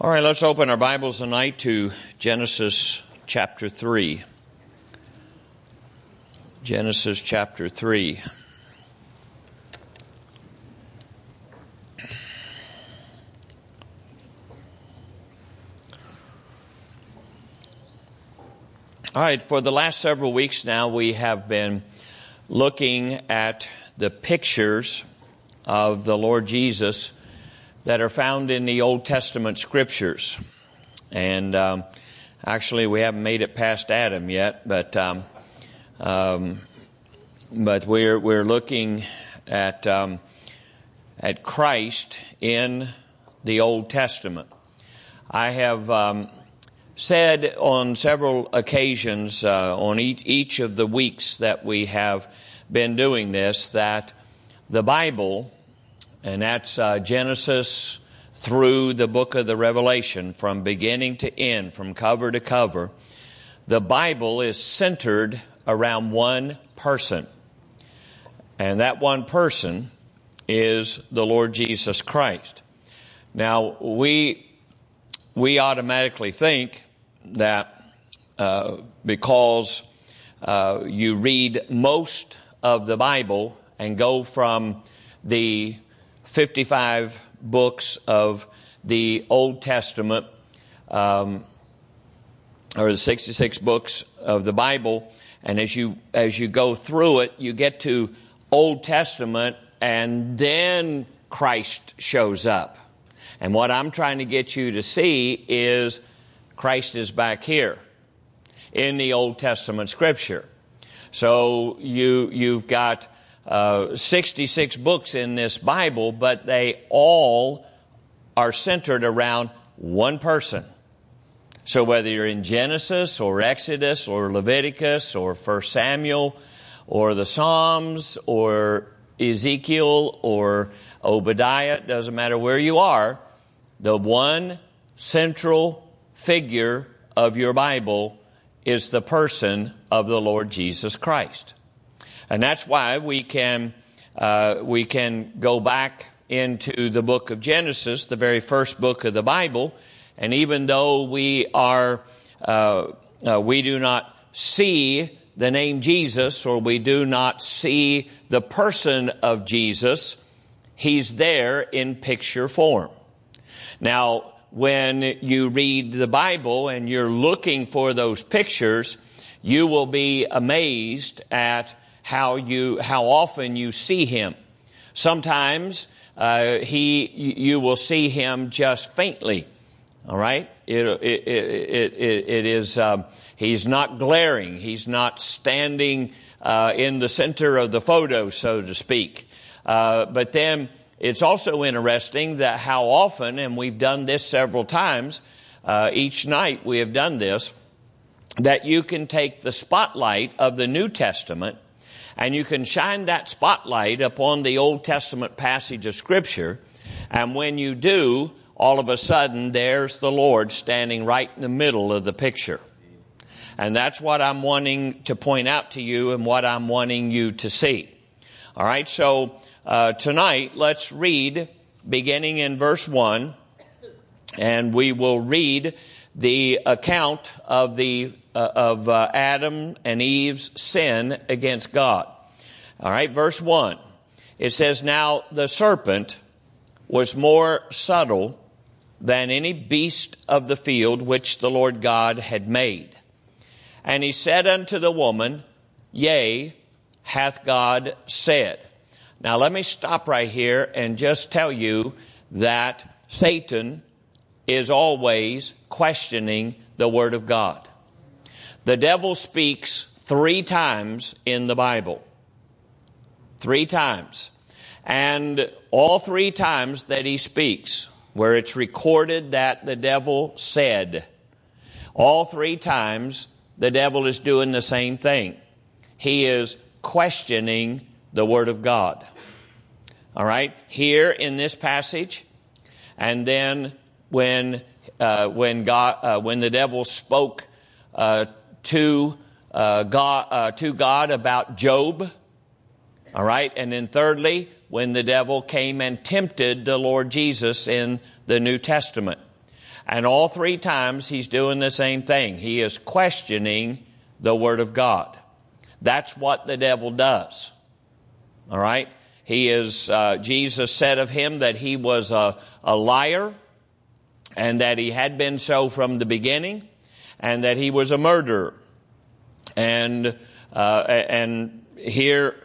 All right, let's open our Bibles tonight to Genesis chapter 3. Genesis chapter 3. All right, for the last several weeks now, we have been looking at the pictures of the Lord Jesus that are found in the Old Testament scriptures. And actually, we haven't made it past Adam yet, but we're looking at Christ in the Old Testament. I have said on several occasions on each of the weeks that we have been doing this that the Bible, and that's Genesis through the book of the Revelation, from beginning to end, from cover to cover, the Bible is centered around one person. And that one person is the Lord Jesus Christ. Now, we automatically think that because you read most of the Bible and go from the 55 books of the Old Testament, or the 66 books of the Bible, and as you go through it, you get to Old Testament, and then Christ shows up. And what I'm trying to get you to see is Christ is back here in the Old Testament Scripture. So you've got 66 books in this Bible, but they all are centered around one person. So whether you're in Genesis or Exodus or Leviticus or 1 Samuel or the Psalms or Ezekiel or Obadiah, it doesn't matter where you are, the one central figure of your Bible is the person of the Lord Jesus Christ. And that's why we can go back into the book of Genesis, the very first book of the Bible, and even though we do not see the name Jesus, or we do not see the person of Jesus, He's there in picture form. Now, when you read the Bible and you're looking for those pictures, you will be amazed at how often you see Him. Sometimes you will see Him just faintly. All right, it is. He's not glaring. He's not standing in the center of the photo, so to speak. But then it's also interesting that how often, and we've done this several times, each night we have done this, that you can take the spotlight of the New Testament and you can shine that spotlight upon the Old Testament passage of Scripture, and when you do, all of a sudden there's the Lord standing right in the middle of the picture. And that's what I'm wanting to point out to you and what I'm wanting you to see. All right, so tonight let's read beginning in verse 1, and we will read the account of Adam and Eve's sin against God. All right, verse 1. It says, "Now the serpent was more subtle than any beast of the field which the Lord God had made. And he said unto the woman, Yea, hath God said." Now let me stop right here and just tell you that Satan is always questioning the Word of God. The devil speaks 3 times in the Bible. 3 times. And all 3 times that he speaks, where it's recorded that the devil said, all 3 times the devil is doing the same thing. He is questioning the Word of God. All right? Here in this passage, and then when the devil spoke to God about Job, all right, and then thirdly, when the devil came and tempted the Lord Jesus in the New Testament. And all three times he's doing the same thing. He is questioning the Word of God. That's what the devil does. All right? Jesus said of him that he was a liar, and that he had been so from the beginning, and that he was a murderer. And here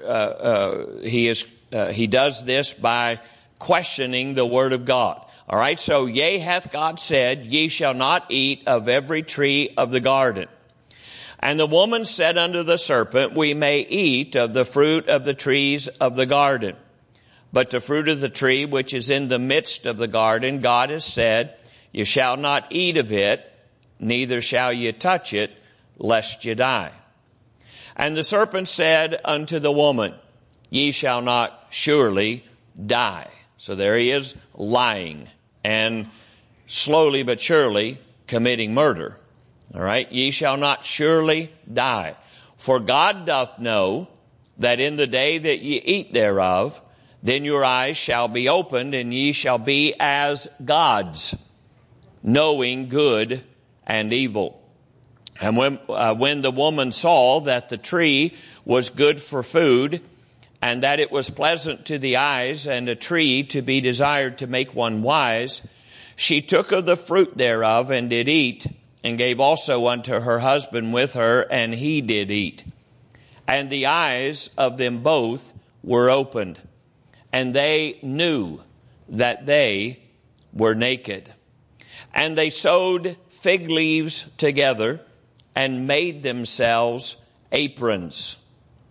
he does this by questioning the Word of God. All right, so yea, hath God said, ye shall not eat of every tree of the garden. And the woman said unto the serpent, we may eat of the fruit of the trees of the garden. But the fruit of the tree which is in the midst of the garden, God has said, you shall not eat of it, neither shall ye touch it, lest ye die. And the serpent said unto the woman, ye shall not surely die. So there he is lying and slowly but surely committing murder. All right, ye shall not surely die. For God doth know that in the day that ye eat thereof, then your eyes shall be opened, and ye shall be as gods, knowing good and evil. And when the woman saw that the tree was good for food, and that it was pleasant to the eyes, and a tree to be desired to make one wise, she took of the fruit thereof, and did eat, and gave also unto her husband with her, and he did eat. And the eyes of them both were opened, and they knew that they were naked. And they sewed fig leaves together, and made themselves aprons.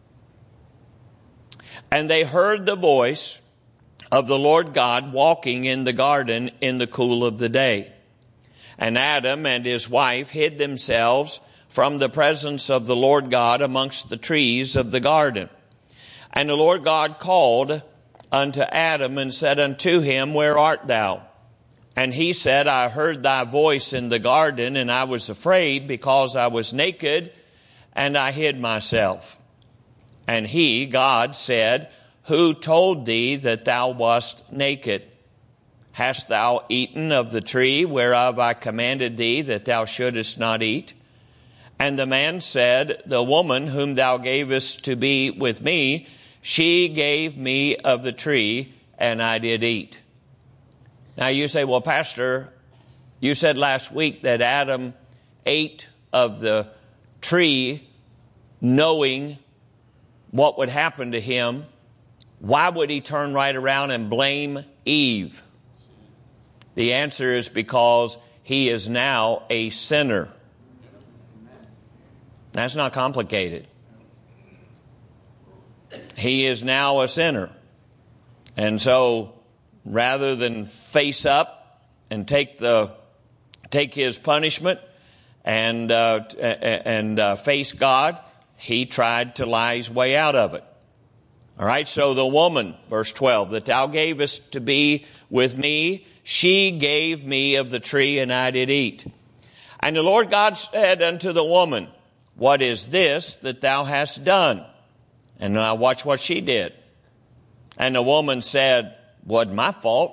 And they heard the voice of the Lord God walking in the garden in the cool of the day. And Adam and his wife hid themselves from the presence of the Lord God amongst the trees of the garden. And the Lord God called unto Adam and said unto him, where art thou? And he said, I heard thy voice in the garden, and I was afraid because I was naked, and I hid myself. And he, God, said, who told thee that thou wast naked? Hast thou eaten of the tree whereof I commanded thee that thou shouldest not eat? And the man said, the woman whom thou gavest to be with me, she gave me of the tree, and I did eat. Now you say, well, Pastor, you said last week that Adam ate of the tree knowing what would happen to him. Why would he turn right around and blame Eve? The answer is because he is now a sinner. That's not complicated. He is now a sinner. And so rather than face up and take his punishment and face God, he tried to lie his way out of it. All right, so the woman, verse 12, that thou gavest to be with me, she gave me of the tree, and I did eat. And the Lord God said unto the woman, what is this that thou hast done? And now watch what she did. And the woman said, wasn't my fault.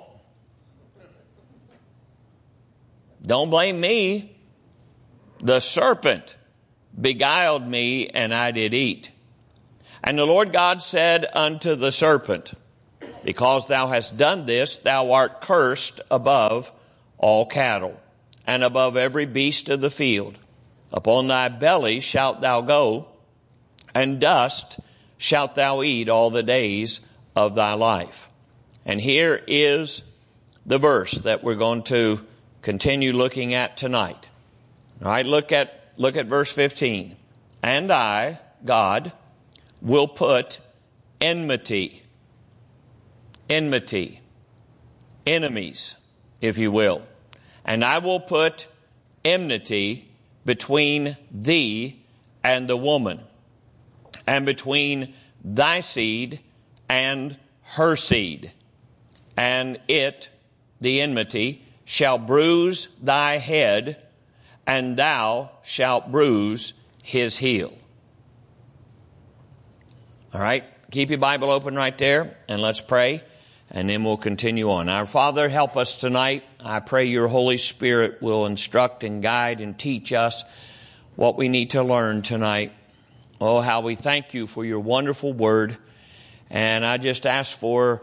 Don't blame me. The serpent beguiled me, and I did eat. And the Lord God said unto the serpent, because thou hast done this, thou art cursed above all cattle, and above every beast of the field. Upon thy belly shalt thou go, and dust shalt thou eat all the days of thy life. And here is the verse that we're going to continue looking at tonight. All right, look at verse 15. And I, God, will put enmity, enemies, if you will. And I will put enmity between thee and the woman, and between thy seed and her seed. And it, the enmity, shall bruise thy head, and thou shalt bruise his heel. All right, keep your Bible open right there, and let's pray, and then we'll continue on. Our Father, help us tonight. I pray your Holy Spirit will instruct and guide and teach us what we need to learn tonight. Oh, how we thank you for your wonderful word. And I just ask for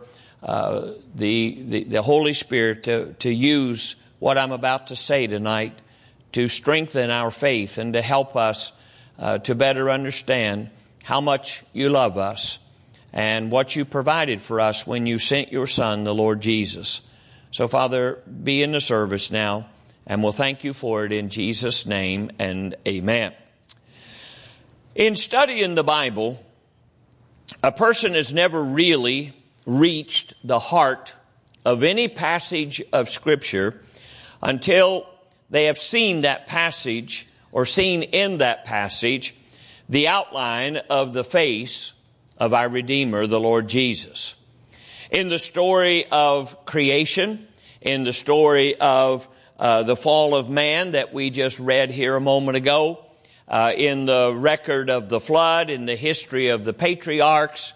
the Holy Spirit to use what I'm about to say tonight to strengthen our faith and to help us to better understand how much you love us and what you provided for us when you sent your Son, the Lord Jesus. So, Father, be in the service now, and we'll thank you for it in Jesus' name, and amen. In studying the Bible, a person has never really reached the heart of any passage of Scripture until they have seen that passage or seen in that passage the outline of the face of our Redeemer, the Lord Jesus. In the story of creation, in the story of the fall of man that we just read here a moment ago, in the record of the flood, in the history of the patriarchs,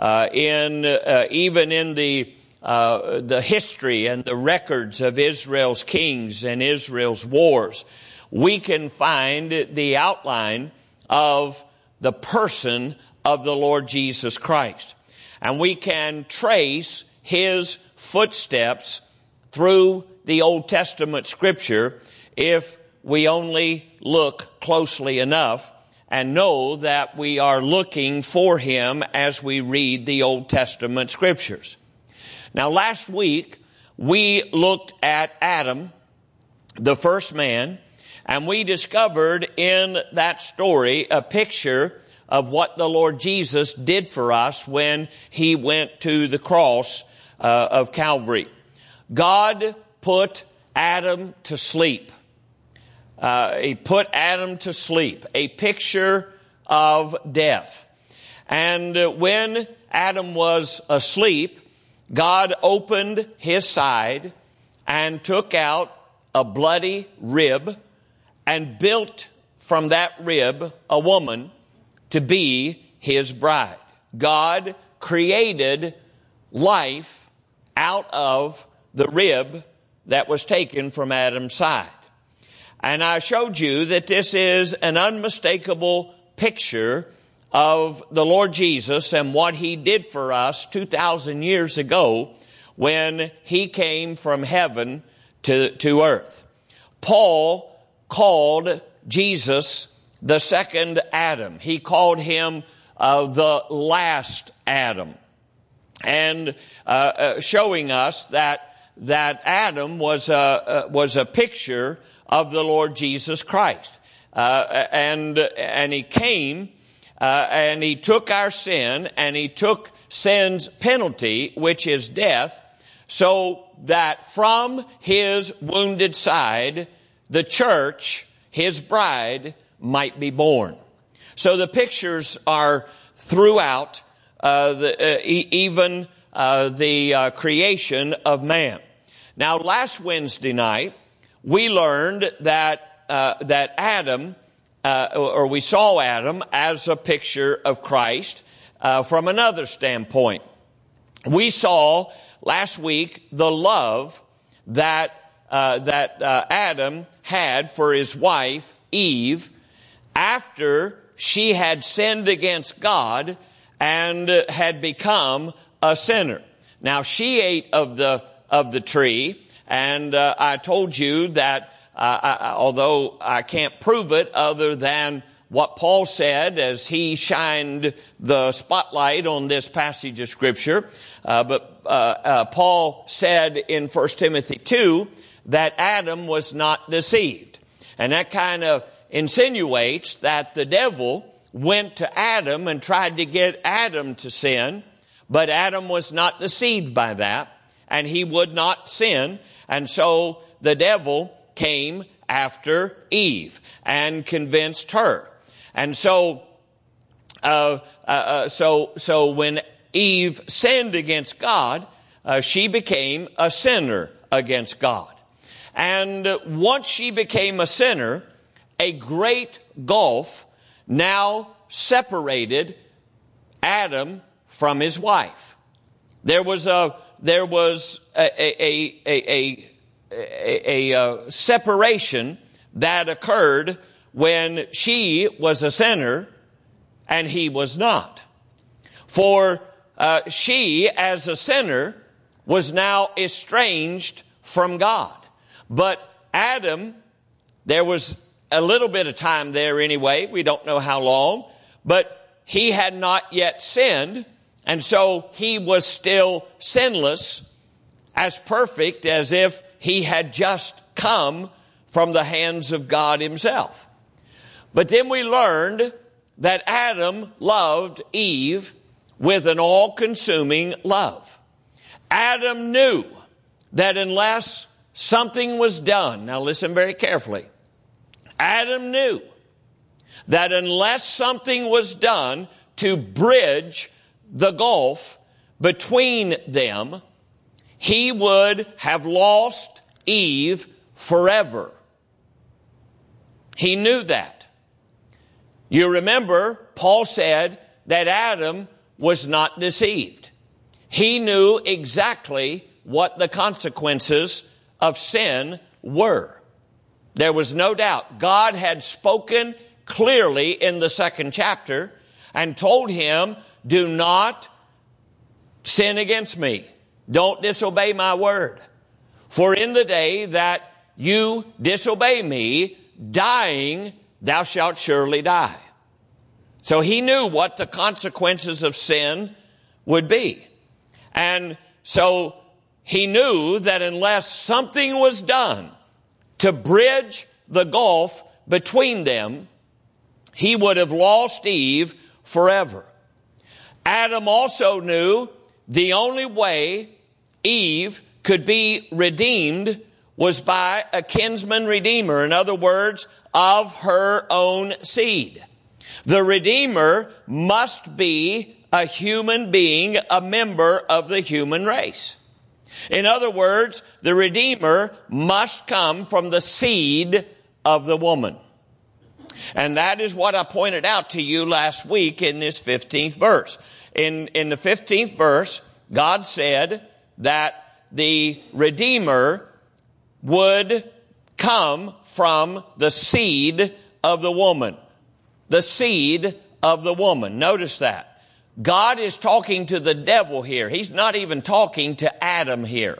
even in the history and the records of Israel's kings and Israel's wars, we can find the outline of the person of the Lord Jesus Christ. And we can trace his footsteps through the Old Testament Scripture if we only look closely enough and know that we are looking for him as we read the Old Testament Scriptures. Now, last week, we looked at Adam, the first man, and we discovered in that story a picture of what the Lord Jesus did for us when he went to the cross of Calvary. God put Adam to sleep. He put Adam to sleep, a picture of death. And when Adam was asleep, God opened his side and took out a bloody rib and built from that rib a woman to be his bride. God created life out of the rib that was taken from Adam's side. And I showed you that this is an unmistakable picture of the Lord Jesus and what he did for us 2,000 years ago when he came from heaven to earth. Paul called Jesus the second Adam. He called him the last Adam. And showing us that Adam was a picture of the Lord Jesus Christ. And he came and he took our sin and he took sin's penalty, which is death, so that from his wounded side, the church, his bride, might be born. So the pictures are throughout even the creation of man. Now, last Wednesday night, we learned that Adam, or we saw Adam as a picture of Christ from another standpoint. We saw last week the love that Adam had for his wife Eve after she had sinned against God and had become a sinner. Now, she ate of the tree, and I told you that although I can't prove it other than what Paul said as he shined the spotlight on this passage of Scripture, but Paul said in 1 Timothy 2 that Adam was not deceived. And that kind of insinuates that the devil went to Adam and tried to get Adam to sin, but Adam was not deceived by that, and he would not sin. And so the devil came after Eve and convinced her. And so when Eve sinned against God, she became a sinner against God. And once she became a sinner, a great gulf now separated Adam from his wife. There was a there was a separation that occurred when she was a sinner and he was not. For she, as a sinner, was now estranged from God. But Adam, there was a little bit of time there anyway. We don't know how long. But he had not yet sinned. And so he was still sinless, as perfect as if he had just come from the hands of God himself. But then we learned that Adam loved Eve with an all-consuming love. Adam knew that unless something was done, now listen very carefully, Adam knew that unless something was done to bridge the gulf between them, he would have lost Eve forever. He knew that. You remember, Paul said that Adam was not deceived. He knew exactly what the consequences of sin were. There was no doubt. God had spoken clearly in the 2nd chapter and told him, do not sin against me. Don't disobey my word. For in the day that you disobey me, dying, thou shalt surely die. So he knew what the consequences of sin would be. And so he knew that unless something was done to bridge the gulf between them, he would have lost Eve forever. Adam also knew the only way Eve could be redeemed was by a kinsman redeemer. In other words, of her own seed. The Redeemer must be a human being, a member of the human race. In other words, the Redeemer must come from the seed of the woman. And that is what I pointed out to you last week in this 15th verse. In the 15th verse, God said that the Redeemer would come from the seed of the woman. The seed of the woman. Notice that. God is talking to the devil here. He's not even talking to Adam here.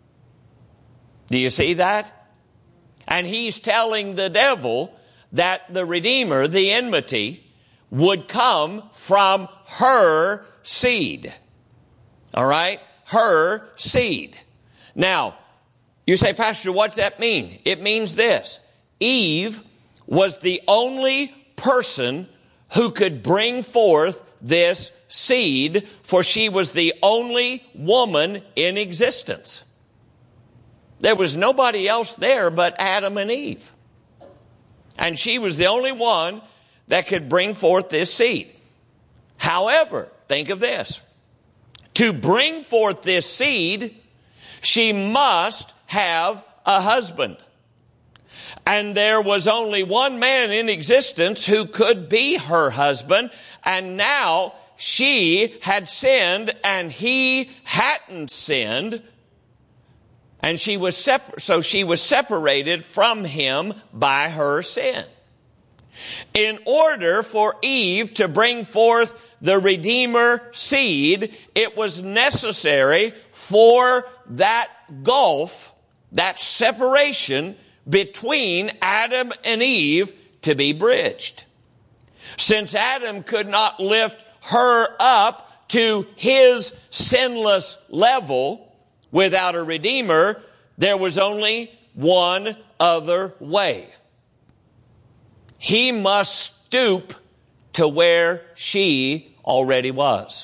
Do you see that? And he's telling the devil that the Redeemer, the enmity, would come from her seed. All right? Her seed. Now, you say, Pastor, what's that mean? It means this. Eve was the only person who could bring forth this seed, for she was the only woman in existence. There was nobody else there but Adam and Eve. And she was the only one that could bring forth this seed. However, think of this. To bring forth this seed, she must have a husband. And there was only one man in existence who could be her husband. And now she had sinned and he hadn't sinned. And she was separated from him by her sin. In order for Eve to bring forth the Redeemer seed, it was necessary for that gulf, that separation between Adam and Eve to be bridged. Since Adam could not lift her up to his sinless level without a Redeemer, there was only one other way. He must stoop to where she already was.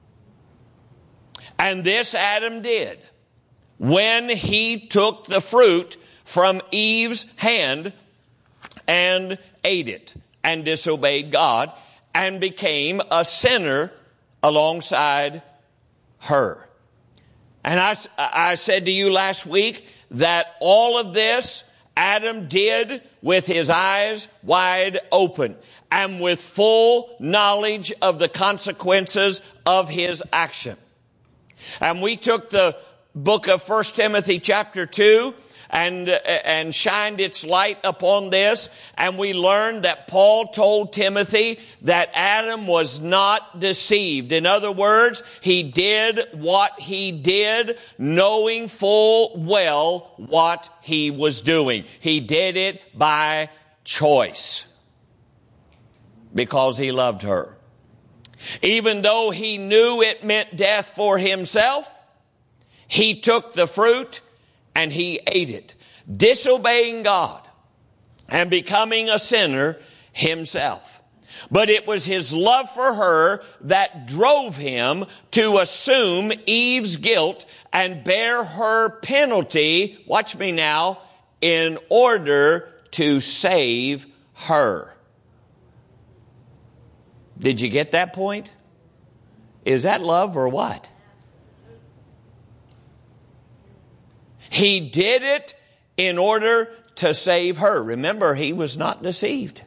And this Adam did when he took the fruit from Eve's hand and ate it and disobeyed God and became a sinner alongside her. And I said to you last week that all of this Adam did with his eyes wide open and with full knowledge of the consequences of his action. And we took the book of 1 Timothy chapter 2 and shined its light upon this, and we learned that Paul told Timothy that Adam was not deceived. In other words, he did what he did knowing full well what he was doing. He did it by choice because he loved her. Even though he knew it meant death for himself, he took the fruit and he ate it, disobeying God and becoming a sinner himself. But it was his love for her that drove him to assume Eve's guilt and bear her penalty, watch me now, in order to save her. Did you get that point? Is that love or what? He did it in order to save her. Remember, he was not deceived.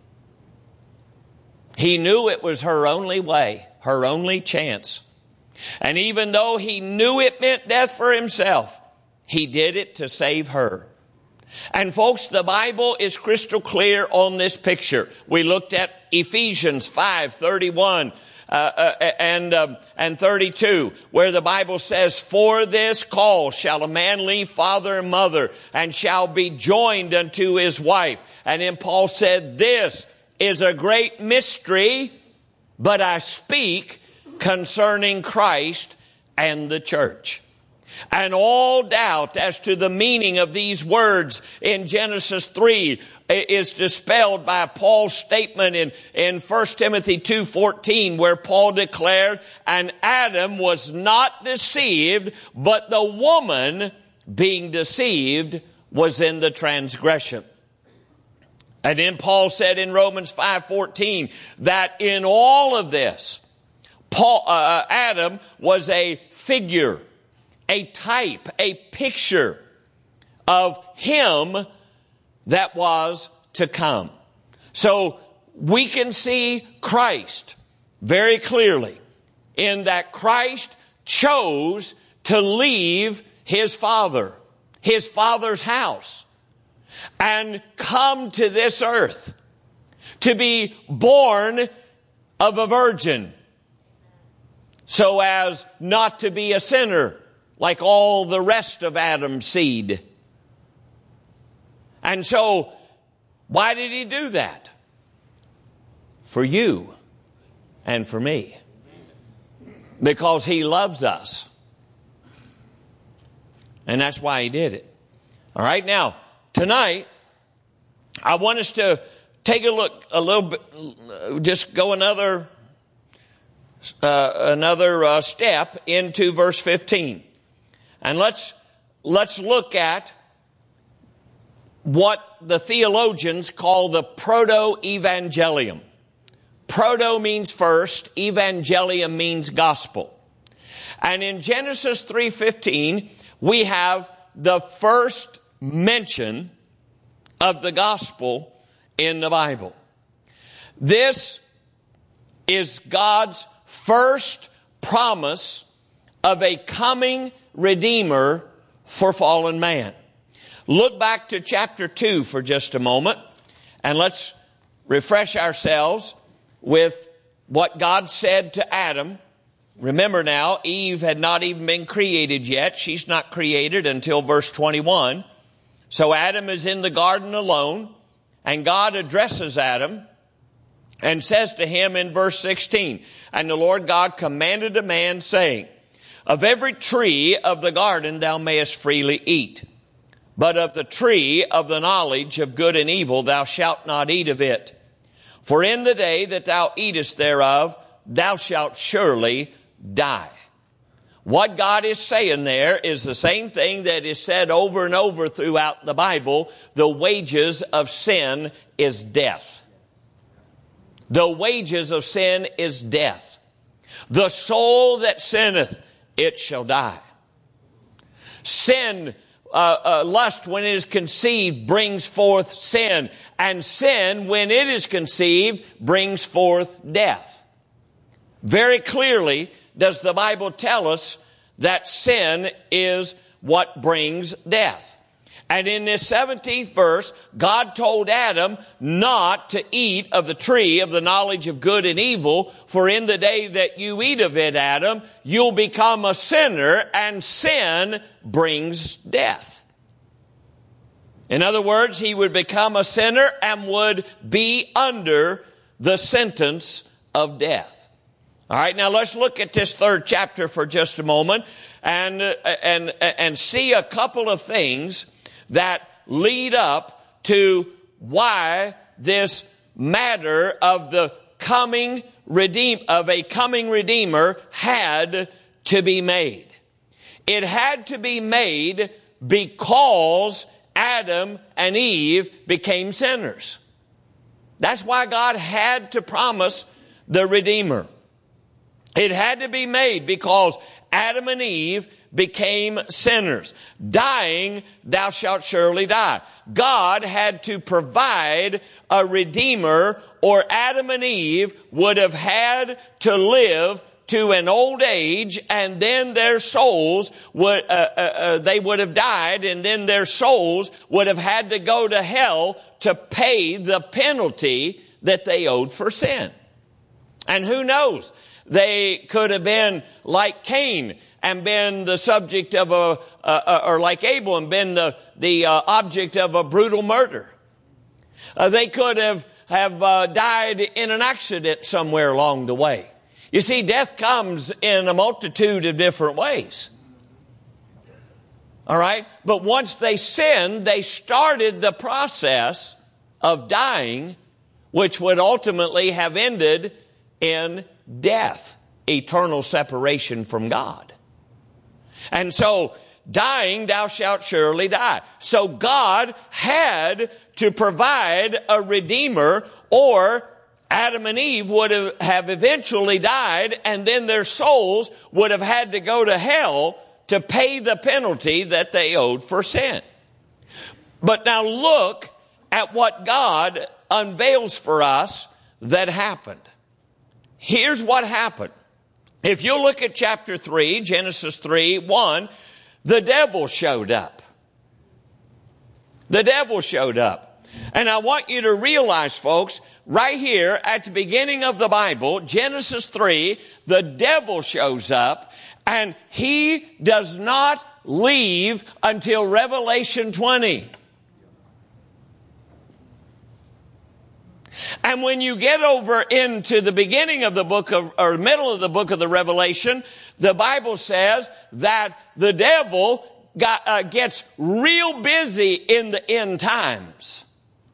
He knew it was her only way, her only chance. And even though he knew it meant death for himself, he did it to save her. And folks, the Bible is crystal clear on this picture. We looked at Ephesians 5:31 and 32, where the Bible says, "For this cause shall a man leave father and mother, and shall be joined unto his wife." And then Paul said, "This is a great mystery, but I speak concerning Christ and the church." And all doubt as to the meaning of these words in Genesis 3 is dispelled by Paul's statement in 1 Timothy 2:14, where Paul declared, "And Adam was not deceived, but the woman being deceived was in the transgression." And then Paul said in Romans 5:14 that in all of this, Adam was a figure, a type, a picture of him that was to come. So we can see Christ very clearly in that Christ chose to leave his father's house, and come to this earth to be born of a virgin, so as not to be a sinner like all the rest of Adam's seed. And so, why did he do that? For you and for me. Because he loves us. And that's why he did it. All right, now, tonight, I want us to take a look a little bit, just go another step into verse 15. And let's look at what the theologians call the proto-evangelium. Proto means first, evangelium means gospel. And in Genesis 3:15, we have the first mention of the gospel in the Bible. This is God's first promise of a coming Redeemer for fallen man. Look back to chapter 2 for just a moment, and let's refresh ourselves with what God said to Adam. Remember now, Eve had not even been created yet. She's not created until verse 21. So Adam is in the garden alone, and God addresses Adam and says to him in verse 16, "And the Lord God commanded a man, saying, Of every tree of the garden thou mayest freely eat, but of the tree of the knowledge of good and evil thou shalt not eat of it. For in the day that thou eatest thereof, thou shalt surely die." What God is saying there is the same thing that is said over and over throughout the Bible. The wages of sin is death. The wages of sin is death. The soul that sinneth, it shall die. Sin, lust when it is conceived brings forth sin. And sin, when it is conceived, brings forth death. Very clearly does the Bible tell us that sin is what brings death. And in this 17th verse, God told Adam not to eat of the tree of the knowledge of good and evil, for in the day that you eat of it, Adam, you'll become a sinner, and sin brings death. In other words, he would become a sinner and would be under the sentence of death. All right, now let's look at this 3rd chapter for just a moment and see a couple of things that lead up to why this matter of the coming Redeemer had to be made. It had to be made because Adam and Eve became sinners. That's why God had to promise the Redeemer. It had to be made because Adam and Eve became sinners. Dying, thou shalt surely die. God had to provide a Redeemer, or Adam and Eve would have had to live to an old age, and then their souls would, they would have died, and then their souls would have had to go to hell to pay the penalty that they owed for sin. And who knows? They could have been like Cain and been the subject of or like Abel and been the object of a brutal murder. They could have died in an accident somewhere along the way. You see, death comes in a multitude of different ways. All right? But once they sinned, they started the process of dying, which would ultimately have ended in death, eternal separation from God. And so, dying, thou shalt surely die. So God had to provide a Redeemer, or Adam and Eve would have eventually died, and then their souls would have had to go to hell to pay the penalty that they owed for sin. But now look at what God unveils for us that happened. Here's what happened. If you look at chapter 3, Genesis 3:1, the devil showed up. The devil showed up. And I want you to realize, folks, right here at the beginning of the Bible, Genesis 3, the devil shows up, and he does not leave until Revelation 20. And when you get over into the beginning of the book of, or middle of the book of the Revelation, the Bible says that the devil gets real busy in the end times.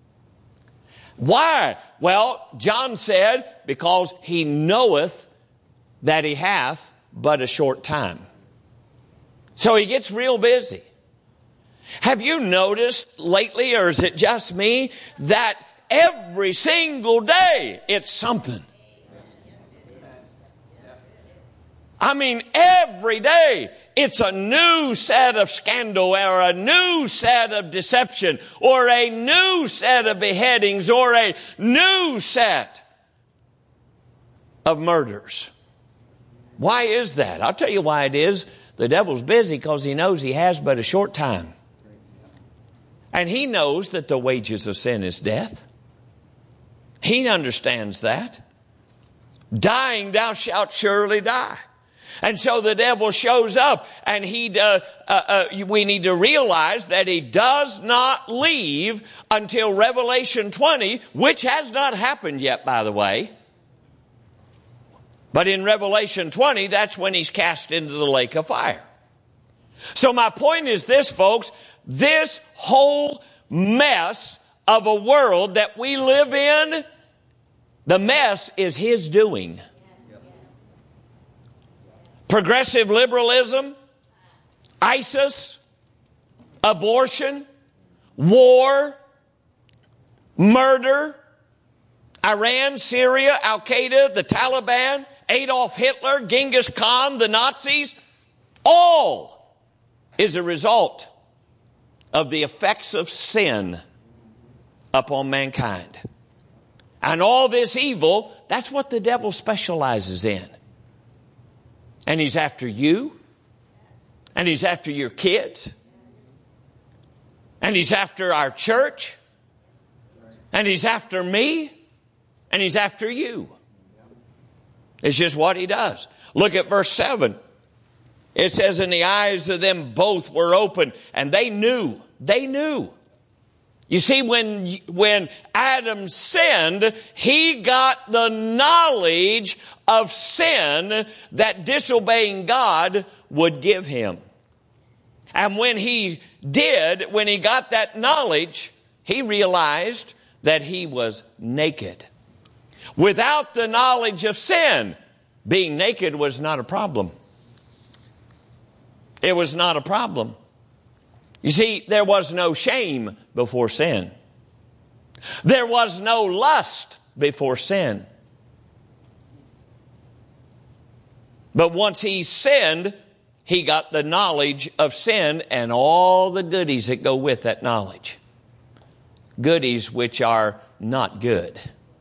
Why? Well, John said, because he knoweth that he hath but a short time. So he gets real busy. Have you noticed lately, or is it just me, that every single day it's something? I mean, every day it's a new set of scandal, or a new set of deception, or a new set of beheadings, or a new set of murders. Why is that? I'll tell you why it is. The devil's busy because he knows he has but a short time. And he knows that the wages of sin is death. He understands that. Dying, thou shalt surely die. And so the devil shows up, and we need to realize that he does not leave until Revelation 20, which has not happened yet, by the way. But in Revelation 20, that's when he's cast into the lake of fire. So my point is this, folks, this whole mess of a world that we live in, the mess is his doing. Progressive liberalism, ISIS, abortion, war, murder, Iran, Syria, Al-Qaeda, the Taliban, Adolf Hitler, Genghis Khan, the Nazis, all is a result of the effects of sin upon mankind. And all this evil, that's what the devil specializes in. And he's after you, And He's after your kids. And He's after our church. And He's after me. And He's after you. It's just what He does. Look at verse 7. It says, and the eyes of them both were open, and they knew. They knew. You see, when Adam sinned, he got the knowledge of sin that disobeying God would give him. And when he got that knowledge, he realized that he was naked. Without the knowledge of sin, being naked was not a problem. It was not a problem. You see, there was no shame before sin. There was no lust before sin. But once he sinned, he got the knowledge of sin and all the goodies that go with that knowledge. Goodies which are not good.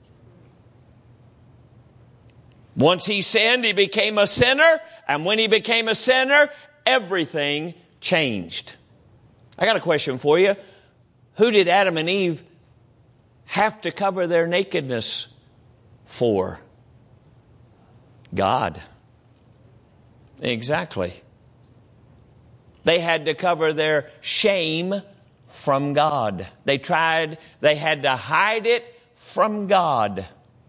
Once he sinned, he became a sinner. And when he became a sinner, everything changed. I got a question for you. Who did Adam and Eve have to cover their nakedness for? God. Exactly. They had to cover their shame from God. They had to hide it from God.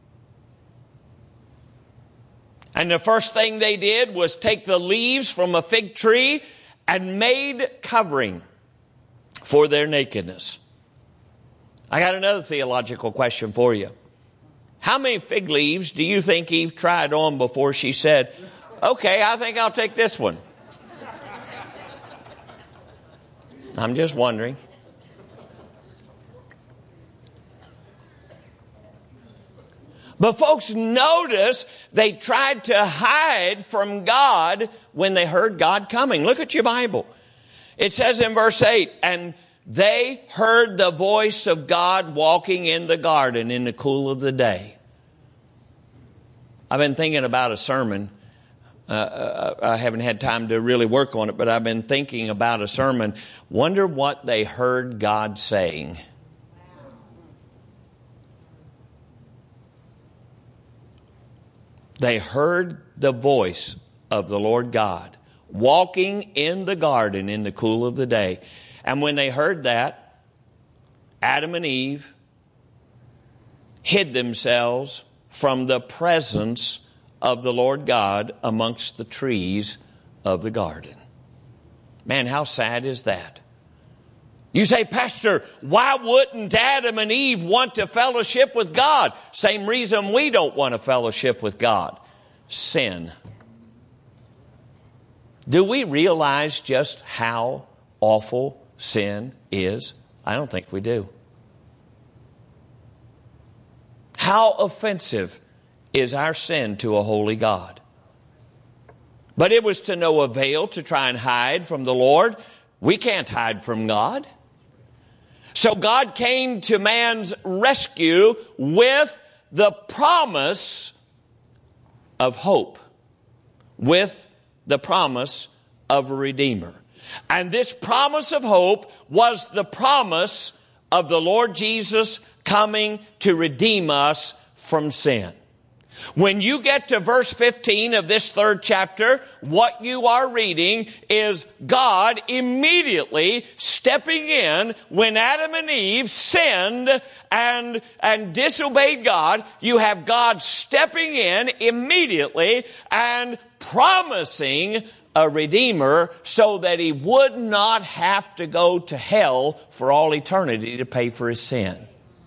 And the first thing they did was take the leaves from a fig tree and made covering for their nakedness. I got another theological question for you. How many fig leaves do you think Eve tried on before she said, okay, I think I'll take this one? I'm just wondering. But folks, notice they tried to hide from God when they heard God coming. Look at your Bible. It says in verse 8, and they heard the voice of God walking in the garden in the cool of the day. I've been thinking about a sermon. I haven't had time to really work on it, but I've been thinking about a sermon. Wonder what they heard God saying. They heard the voice of the Lord God walking in the garden in the cool of the day. And when they heard that, Adam and Eve hid themselves from the presence of the Lord God amongst the trees of the garden. Man, how sad is that? You say, Pastor, why wouldn't Adam and Eve want to fellowship with God? Same reason we don't want to fellowship with God. Sin. Do we realize just how awful sin is? I don't think we do. How offensive is our sin to a holy God? But it was to no avail to try and hide from the Lord. We can't hide from God. So God came to man's rescue with the promise of hope, with the promise of a Redeemer. And this promise of hope was the promise of the Lord Jesus coming to redeem us from sin. When you get to verse 15 of this 3rd chapter, what you are reading is God immediately stepping in when Adam and Eve sinned and disobeyed God. You have God stepping in immediately and promising a Redeemer so that he would not have to go to hell for all eternity to pay for his sin.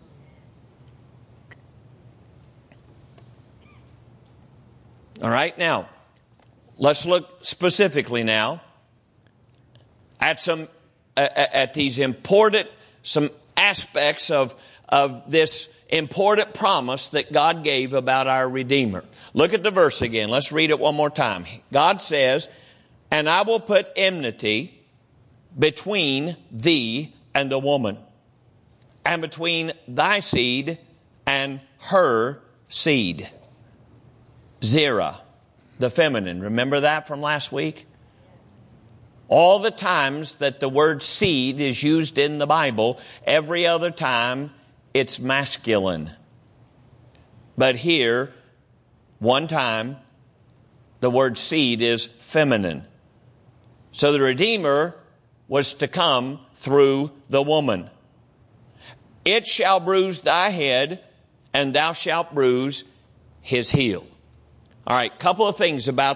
All right, now, let's look specifically now at these important, some aspects of this important promise that God gave about our Redeemer. Look at the verse again. Let's read it one more time. God says, and I will put enmity between thee and the woman, and between thy seed and her seed. Zerah, the feminine. Remember that from last week? All the times that the word seed is used in the Bible, every other time it's masculine. But here, one time, the word seed is feminine. So the Redeemer was to come through the woman. It shall bruise thy head, and thou shalt bruise his heel. All right, couple of things about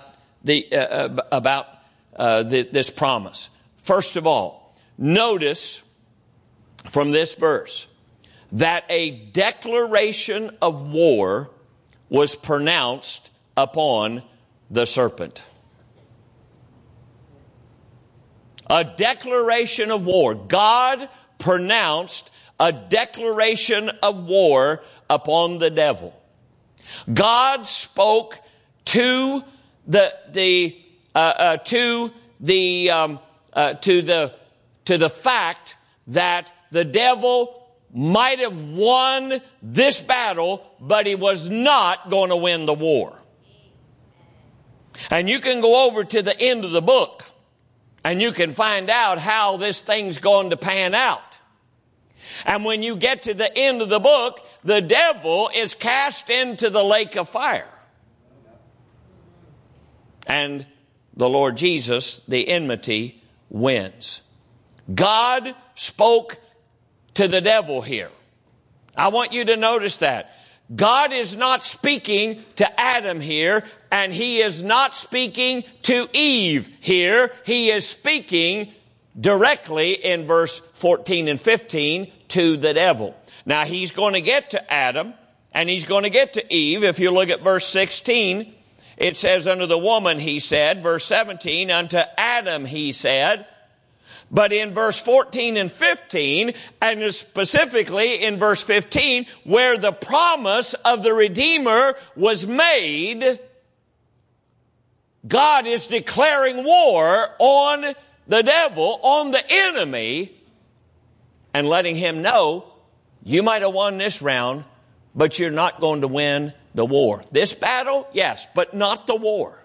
this promise. First of all, notice from this verse that a declaration of war was pronounced upon the serpent. A declaration of war. God pronounced a declaration of war upon the devil. God spoke to the fact that the devil might have won this battle, but he was not going to win the war. And you can go over to the end of the book, and you can find out how this thing's going to pan out. And when you get to the end of the book, the devil is cast into the lake of fire. And the Lord Jesus, the enmity, wins. God spoke to the devil here. I want you to notice that. God is not speaking to Adam here, and he is not speaking to Eve here. He is speaking directly in verse 14 and 15 to the devil. Now he's going to get to Adam, and he's going to get to Eve. If you look at verse 16, it says, unto the woman he said. Verse 17, unto Adam he said. But in verse 14 and 15, and specifically in verse 15, where the promise of the Redeemer was made, God is declaring war on the devil, on the enemy, and letting him know, you might have won this round, but you're not going to win the war. This battle, yes, but not the war.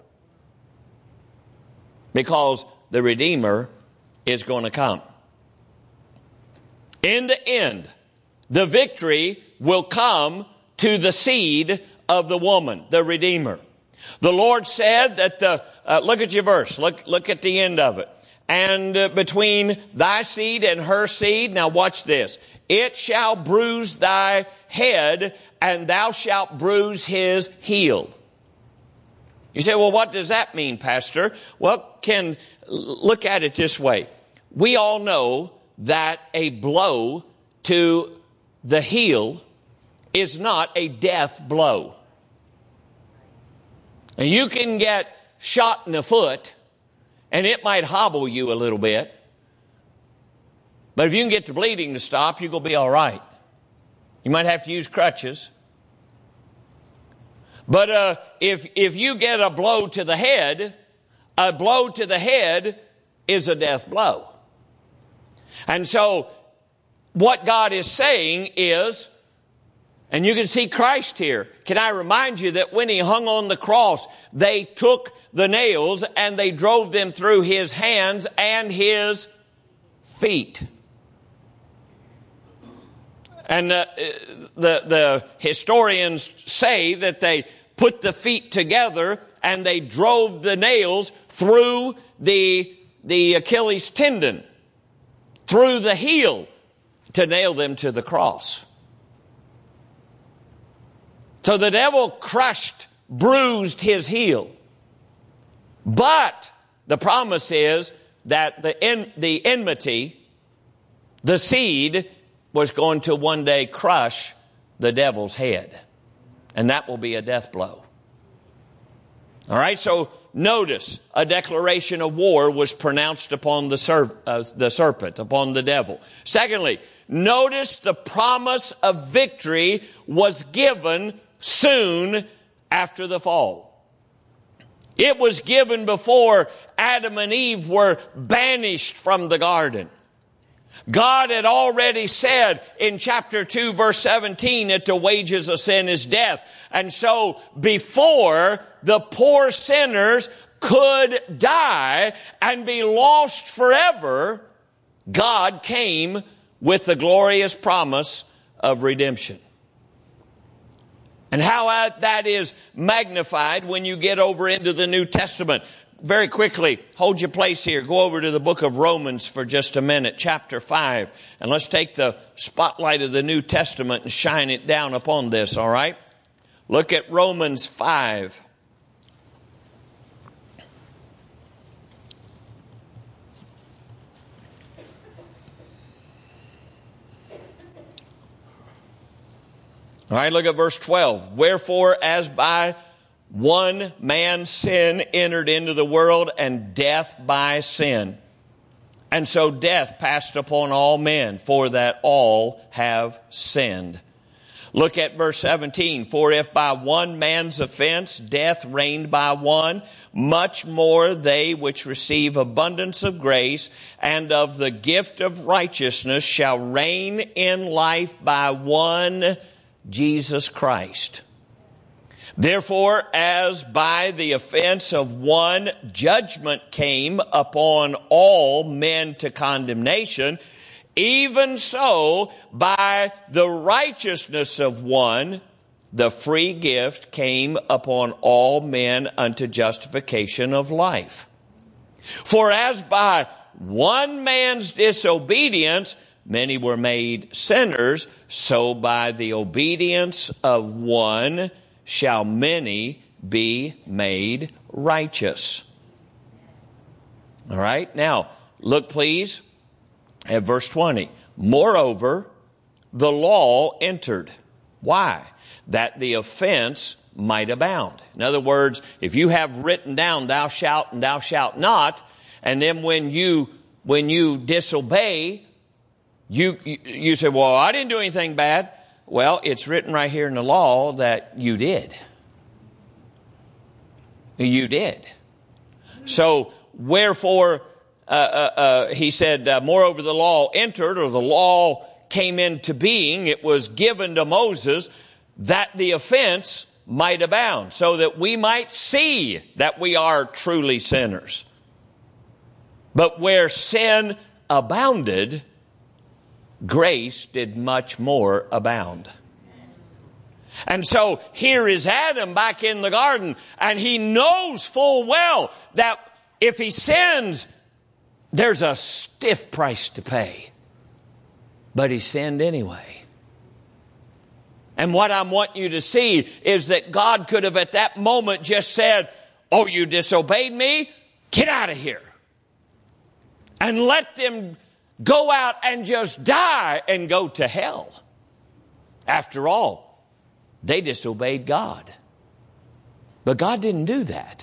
Because the Redeemer is going to come. In the end, the victory will come to the seed of the woman, the Redeemer. The Lord said that, look at your verse, look at the end of it. And between thy seed and her seed, now watch this. It shall bruise thy head, and thou shalt bruise his heel. You say, well, what does that mean, Pastor? Well, look at it this way. We all know that a blow to the heel is not a death blow. And you can get shot in the foot, and it might hobble you a little bit. But if you can get the bleeding to stop, you're going to be all right. You might have to use crutches. But if you get a blow to the head is a death blow. And so what God is saying is, and you can see Christ here. Can I remind you that when he hung on the cross, they took the nails and they drove them through his hands and his feet. And the historians say that they put the feet together and they drove the nails through the Achilles tendon, through the heel, to nail them to the cross. So the devil crushed, bruised his heel. But the promise is that the enmity, the seed, was going to one day crush the devil's head. And that will be a death blow. All right, so notice a declaration of war was pronounced upon the serpent, upon the devil. Secondly, notice the promise of victory was given soon after the fall. It was given before Adam and Eve were banished from the garden. God had already said in chapter 2, verse 17, that the wages of sin is death. And so before the poor sinners could die and be lost forever, God came with the glorious promise of redemption. And how that is magnified when you get over into the New Testament. Very quickly, hold your place here. Go over to the book of Romans for just a minute, chapter 5. And let's take the spotlight of the New Testament and shine it down upon this, all right? Look at Romans 5. All right, look at verse 12. Wherefore, as by one man's sin entered into the world, and death by sin. And so death passed upon all men, for that all have sinned. Look at verse 17. For if by one man's offense death reigned by one, much more they which receive abundance of grace and of the gift of righteousness shall reign in life by one, Jesus Christ. Therefore, as by the offense of one judgment came upon all men to condemnation, even so by the righteousness of one the free gift came upon all men unto justification of life. For as by one man's disobedience many were made sinners, so by the obedience of one shall many be made righteous. All right, now look please at verse 20. Moreover, the law entered. Why? That the offense might abound. In other words, if you have written down thou shalt and thou shalt not, and then when you disobey, you say, well, I didn't do anything bad. Well, it's written right here in the law that you did. You did. So, wherefore, he said, moreover the law entered, or the law came into being. It was given to Moses that the offense might abound, so that we might see that we are truly sinners. But where sin abounded, grace did much more abound. And so here is Adam back in the garden, and he knows full well that if he sins, there's a stiff price to pay. But he sinned anyway. And what I want you to see is that God could have at that moment just said, oh, you disobeyed me? Get out of here. And let them go out and just die and go to hell. After all, they disobeyed God. But God didn't do that.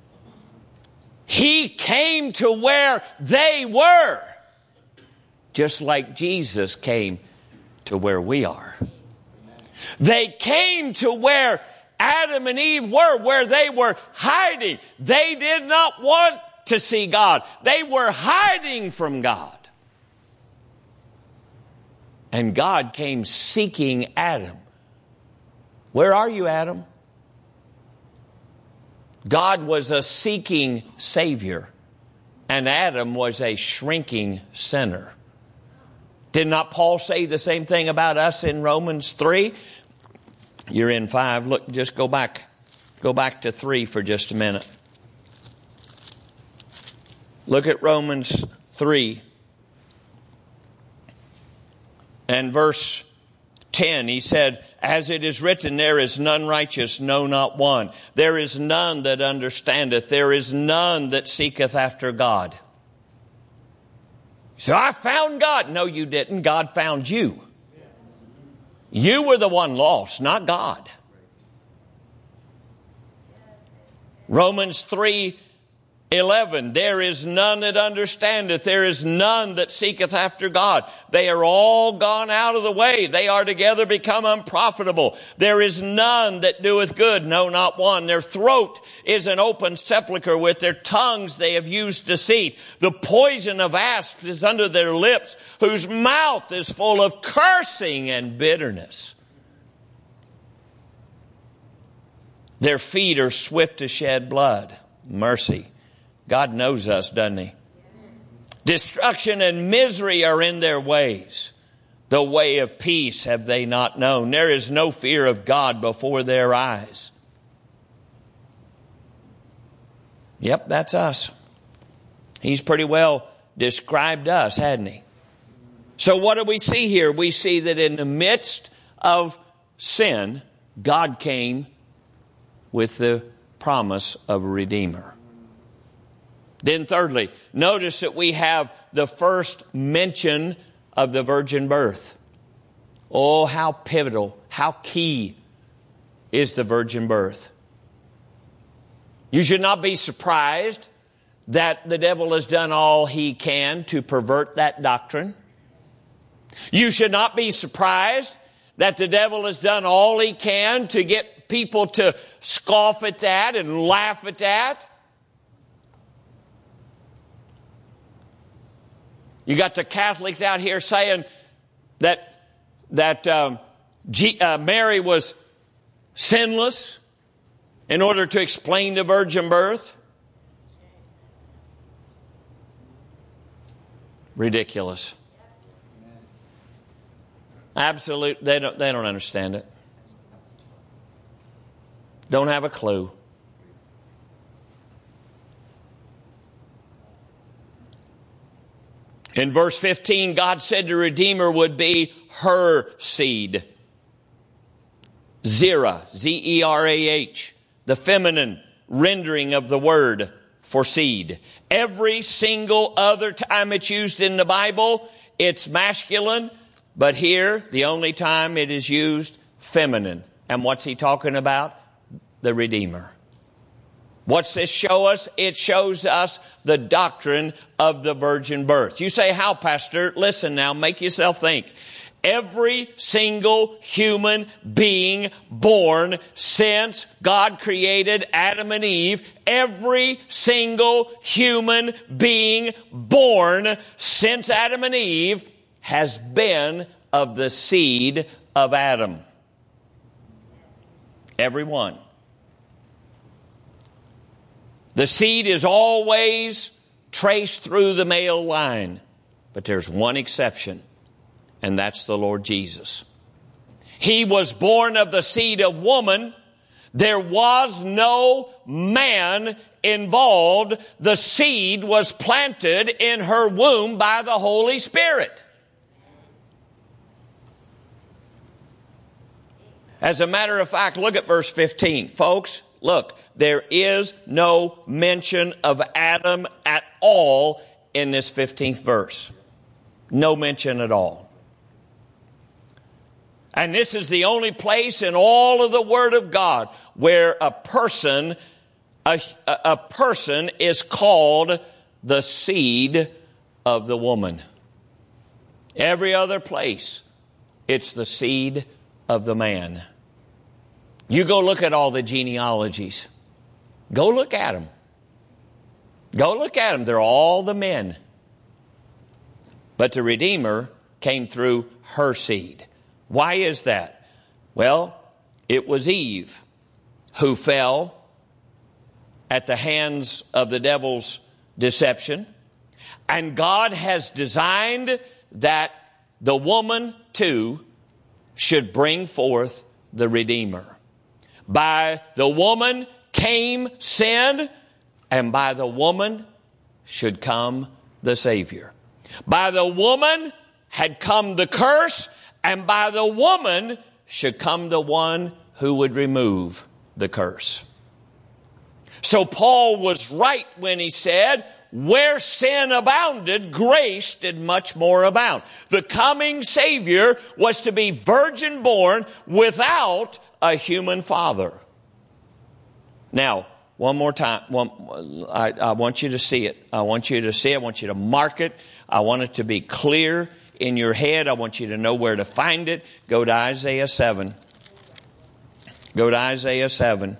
He came to where they were, just like Jesus came to where we are. They came to where Adam and Eve were, where they were hiding. They did not want to see God. They were hiding from God. And God came seeking Adam. Where are you, Adam? God was a seeking Savior, and Adam was a shrinking sinner. Did not Paul say the same thing about us in Romans 3? You're in 5. Look, just go back to 3 for just a minute. Look at Romans 3. And verse 10, he said, as it is written, there is none righteous, no, not one. There is none that understandeth. There is none that seeketh after God. So I found God. No, you didn't. God found you. You were the one lost, not God. Romans 3:11, there is none that understandeth, there is none that seeketh after God. They are all gone out of the way. They are together become unprofitable. There is none that doeth good, no, not one. Their throat is an open sepulchre. With their tongues they have used deceit. The poison of asps is under their lips, whose mouth is full of cursing and bitterness. Their feet are swift to shed blood. mercy. God knows us, doesn't He? Destruction and misery are in their ways. The way of peace have they not known. There is no fear of God before their eyes. Yep, that's us. He's pretty well described us, hadn't He? So what do we see here? We see that in the midst of sin, God came with the promise of a Redeemer. Then thirdly, notice that we have the first mention of the virgin birth. Oh, how pivotal, how key is the virgin birth. You should not be surprised that the devil has done all he can to pervert that doctrine. You should not be surprised that the devil has done all he can to get people to scoff at that and laugh at that. You got the Catholics out here saying that Mary was sinless in order to explain the virgin birth. Ridiculous. Absolute. They don't understand it. Don't have a clue. In verse 15, God said the Redeemer would be her seed. Zerah, Z-E-R-A-H, the feminine rendering of the word for seed. Every single other time it's used in the Bible, it's masculine, but here, the only time it is used, feminine. And what's he talking about? The Redeemer. What's this show us? It shows us the doctrine of the virgin birth. You say, how, Pastor? Listen now, make yourself think. Every single human being born since God created Adam and Eve, every single human being born since Adam and Eve has been of the seed of Adam. Every one. The seed is always traced through the male line. But there's one exception, and that's the Lord Jesus. He was born of the seed of woman. There was no man involved. The seed was planted in her womb by the Holy Spirit. As a matter of fact, look at verse 15. Folks, look. There is no mention of Adam at all in this 15th verse. No mention at all. And this is the only place in all of the Word of God where a person is called the seed of the woman. Every other place, it's the seed of the man. You go look at all the genealogies. Go look at them. Go look at them. They're all the men. But the Redeemer came through her seed. Why is that? Well, it was Eve who fell at the hands of the devil's deception. And God has designed that the woman too should bring forth the Redeemer. By the woman came sin, and by the woman should come the Savior. By the woman had come the curse, and by the woman should come the one who would remove the curse. So Paul was right when he said, where sin abounded, grace did much more abound. The coming Savior was to be virgin born without a human father. Now, one more time, I want you to see it. I want you to see it. I want you to mark it. I want it to be clear in your head. I want you to know where to find it. Go to Isaiah 7. Go to Isaiah 7.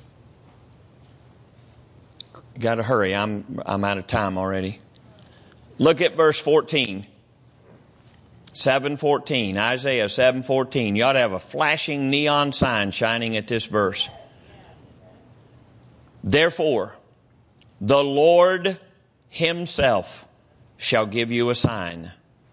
Got to hurry. I'm out of time already. Look at verse 14. 7:14. Isaiah 7:14. You ought to have a flashing neon sign shining at this verse. Therefore, the Lord himself shall give you a sign.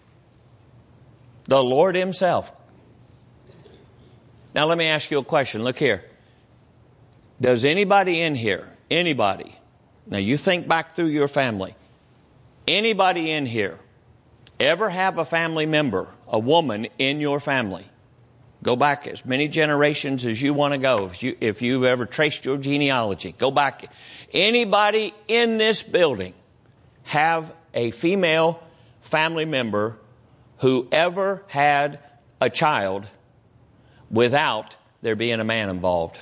The Lord himself. Now let me ask you a question. Look here. Does anybody in here, anybody, now you think back through your family, anybody in here ever have a family member, a woman in your family? Go back as many generations as you want to go. If you've ever traced your genealogy, go back. Anybody in this building have a female family member who ever had a child without there being a man involved?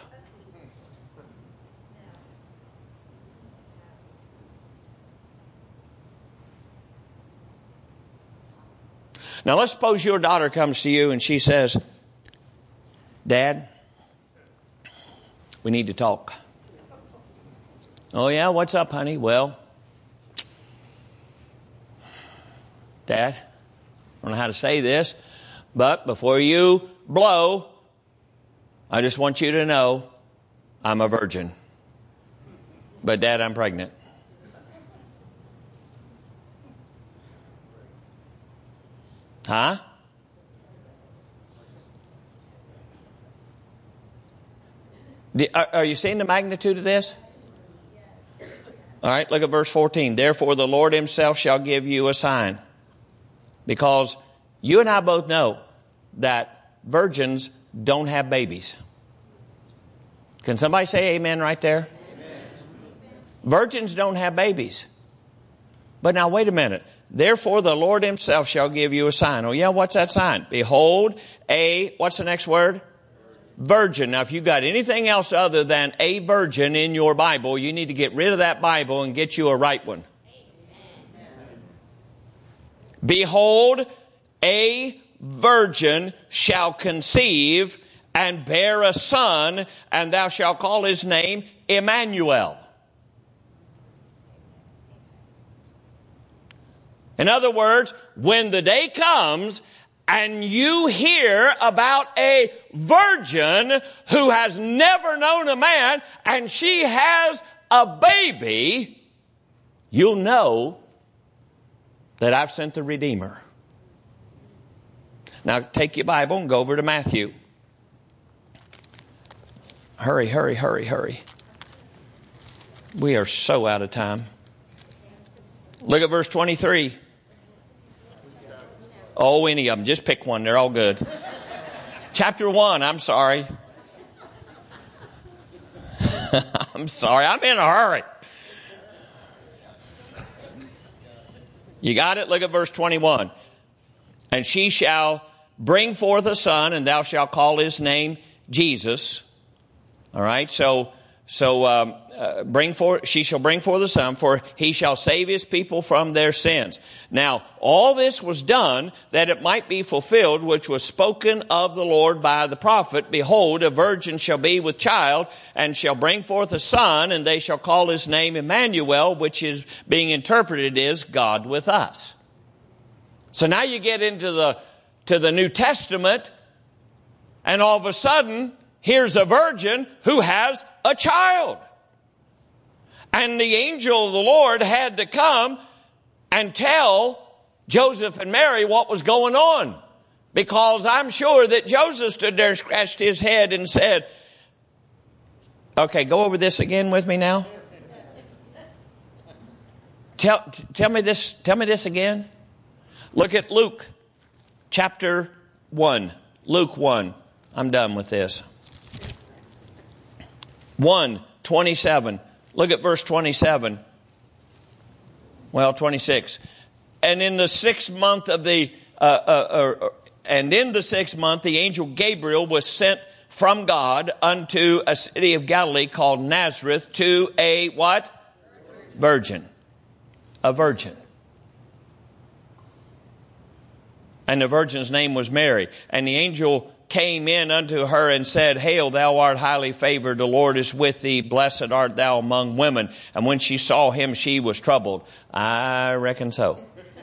Now let's suppose your daughter comes to you and she says, Dad, we need to talk. Oh yeah, what's up, honey? Well, Dad, I don't know how to say this, but before you blow, I just want you to know I'm a virgin. But Dad, I'm pregnant. Huh? Are you seeing the magnitude of this? All right, look at verse 14. Therefore the Lord himself shall give you a sign. Because you and I both know that virgins don't have babies. Can somebody say amen right there? Amen. Virgins don't have babies. But now wait a minute. Therefore the Lord himself shall give you a sign. Oh yeah, what's that sign? Behold, what's the next word? Virgin. Now if you've got anything else other than a virgin in your Bible, you need to get rid of that Bible and get you a right one. Amen. Behold, a virgin shall conceive and bear a son, and thou shalt call his name Emmanuel. In other words, when the day comes and you hear about a virgin who has never known a man and she has a baby, you'll know that I've sent the Redeemer. Now take your Bible and go over to Matthew. Hurry, hurry, hurry, hurry. We are so out of time. Look at verse 23. Oh, any of them. Just pick one. They're all good. Chapter 1. I'm sorry. I'm sorry. I'm in a hurry. You got it? Look at verse 21. And she shall bring forth a son, and thou shalt call his name Jesus. All right. So she shall bring forth a son, for he shall save his people from their sins. Now, all this was done that it might be fulfilled, which was spoken of the Lord by the prophet. Behold, a virgin shall be with child, and shall bring forth a son, and they shall call his name Emmanuel, which is being interpreted is God with us. So now you get into the New Testament, and all of a sudden, here's a virgin who has a child. And the angel of the Lord had to come and tell Joseph and Mary what was going on. Because I'm sure that Joseph stood there and scratched his head and said, okay, go over this again with me now. Tell me this again. Look at Luke chapter 1. Luke 1. I'm done with this. 1:27. Look at verse 27. Well, 26. And in the 6th month of the the angel Gabriel was sent from God unto a city of Galilee called Nazareth to a what? Virgin. A virgin. And the virgin's name was Mary. And the angel came in unto her and said, Hail, thou art highly favored. The Lord is with thee. Blessed art thou among women. And when she saw him, she was troubled. I reckon so.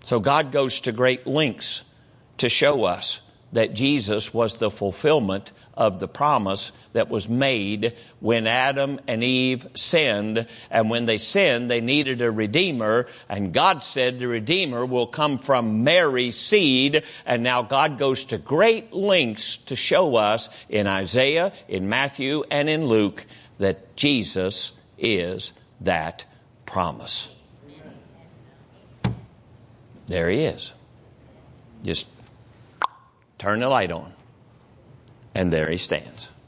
So God goes to great lengths to show us that Jesus was the fulfillment of the promise that was made when Adam and Eve sinned. And when they sinned, they needed a Redeemer. And God said the Redeemer will come from Mary's seed. And now God goes to great lengths to show us in Isaiah, in Matthew, and in Luke that Jesus is that promise. There he is. Just turn the light on, and there he stands.